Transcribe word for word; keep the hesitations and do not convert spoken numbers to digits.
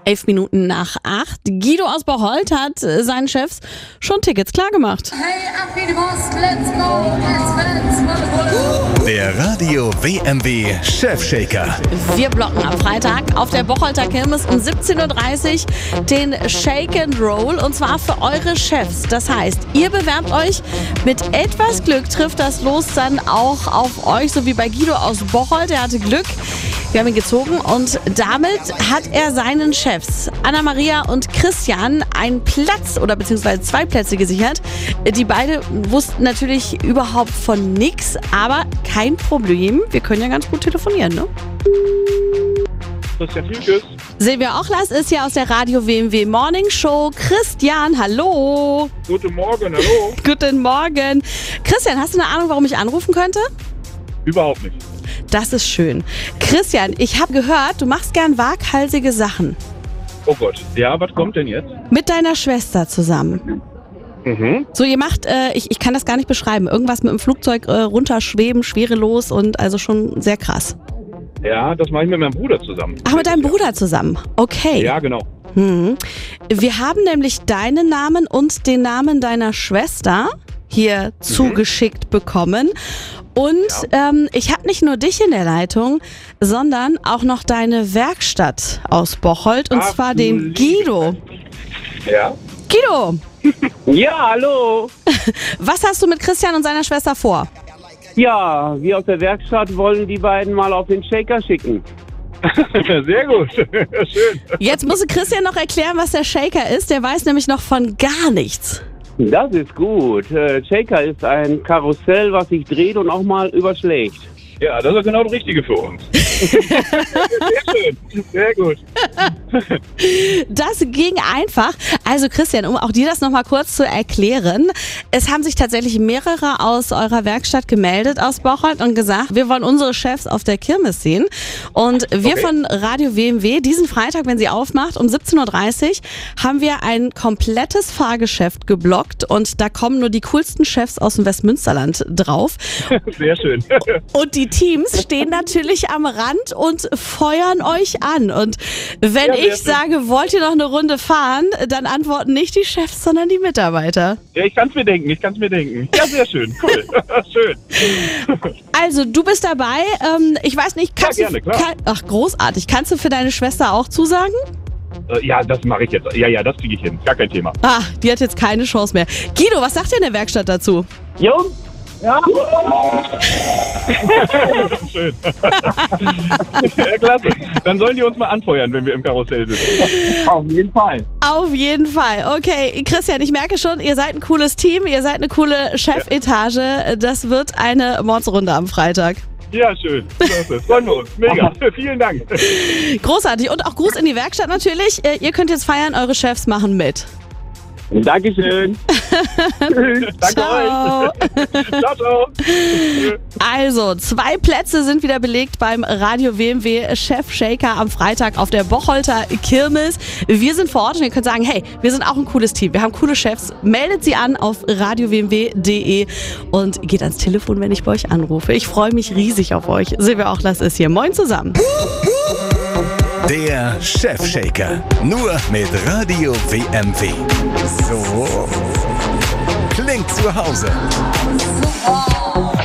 Elf Minuten nach acht. Guido aus Bocholt hat äh, seinen Chefs schon Tickets klargemacht. Hey, ab in die Post, let's go, let's, let's, Der Radio W M W Chefshaker. Wir blocken am Freitag auf der Bocholter Kirmes um siebzehn Uhr dreißig den Shake and Roll und zwar für eure Chefs. Das heißt, ihr bewerbt euch, mit etwas Glück trifft das Los dann auch auf euch, so wie bei Guido aus Bocholt. Er hatte Glück. Wir haben ihn gezogen und damit hat er seinen Chefs Anna-Maria und Christian einen Platz oder beziehungsweise zwei Plätze gesichert. Die beide wussten natürlich überhaupt von nichts, aber kein Problem. Wir können ja ganz gut telefonieren, ne? Christian Hülkes. Silvia Ochlas ist hier aus der Radio W M W Morning Show. Christian, hallo. Guten Morgen, hallo. Guten Morgen. Christian, hast du eine Ahnung, warum ich anrufen könnte? Überhaupt nicht. Das ist schön. Christian, ich habe gehört, du machst gern waghalsige Sachen. Oh Gott. Ja, was kommt denn jetzt? Mit deiner Schwester zusammen. Mhm. So, ihr macht, äh, ich, ich kann das gar nicht beschreiben, irgendwas mit dem Flugzeug äh, runterschweben, schwerelos und also schon sehr krass. Ja, das mache ich mit meinem Bruder zusammen. Ach, mit deinem Bruder zusammen. Okay. Ja, genau. Hm. Wir haben nämlich deinen Namen und den Namen deiner Schwester hier mhm. zugeschickt bekommen. Und ja. ähm, ich habe nicht nur dich in der Leitung, sondern auch noch deine Werkstatt aus Bocholt und Ach, zwar den Guido. Ja. Guido, Ja, hallo. was hast du mit Christian und seiner Schwester vor? Ja, wir aus der Werkstatt wollen die beiden mal auf den Shaker schicken. Sehr gut. Schön. Jetzt muss Christian noch erklären, was der Shaker ist. Der weiß nämlich noch von gar nichts. Das ist gut. Äh, Shaker ist ein Karussell, was sich dreht und auch mal überschlägt. Ja, das ist genau das Richtige für uns. Sehr schön. Sehr gut. Das ging einfach. Also Christian, um auch dir das nochmal kurz zu erklären. Es haben sich tatsächlich mehrere aus eurer Werkstatt gemeldet aus Bocholt und gesagt, wir wollen unsere Chefs auf der Kirmes sehen. Und wir Okay. von Radio W M W, diesen Freitag, wenn sie aufmacht, um siebzehn Uhr dreißig, haben wir ein komplettes Fahrgeschäft geblockt und da kommen nur die coolsten Chefs aus dem Westmünsterland drauf. Sehr schön. Und die Teams stehen natürlich am Rand und feuern euch an. Und wenn Ja, sehr ich schön. sage, wollt ihr noch eine Runde fahren, dann antworten nicht die Chefs, sondern die Mitarbeiter. Ja, ich kann es mir denken, ich kann es mir denken. Ja, sehr schön. Cool. Schön. Also, du bist dabei. Ähm, ich weiß nicht, kannst Ja, du... gerne, klar. Kann, ach, großartig. Kannst du für deine Schwester auch zusagen? Äh, Ja, das mache ich jetzt. Ja, ja, das kriege ich hin. Gar kein Thema. Ah, die hat jetzt keine Chance mehr. Guido, was sagt ihr in der Werkstatt dazu? Jungs? Ja. Schön. Ja, klasse. Dann sollen die uns mal anfeuern, wenn wir im Karussell sind. Auf jeden Fall. Auf jeden Fall. Okay, Christian, ich merke schon, ihr seid ein cooles Team, ihr seid eine coole Chefetage. Das wird eine Mordsrunde am Freitag. Ja, schön. Klasse. Freuen wir uns. Mega. Vielen Dank. Großartig. Und auch Gruß in die Werkstatt natürlich. Äh, Ihr könnt jetzt feiern, eure Chefs machen mit. Dankeschön. Danke Ciao. euch. Ciao, ciao. Also, zwei Plätze sind wieder belegt beim Radio W M W Chef Shaker am Freitag auf der Bocholter Kirmes. Wir sind vor Ort und ihr könnt sagen, hey, wir sind auch ein cooles Team. Wir haben coole Chefs. Meldet sie an auf radio w m w punkt d e und geht ans Telefon, wenn ich bei euch anrufe. Ich freue mich riesig auf euch. Silvia Ochlas ist hier. Moin zusammen. Der Chefshaker. Nur mit Radio W M W. So klingt zu Hause. let's.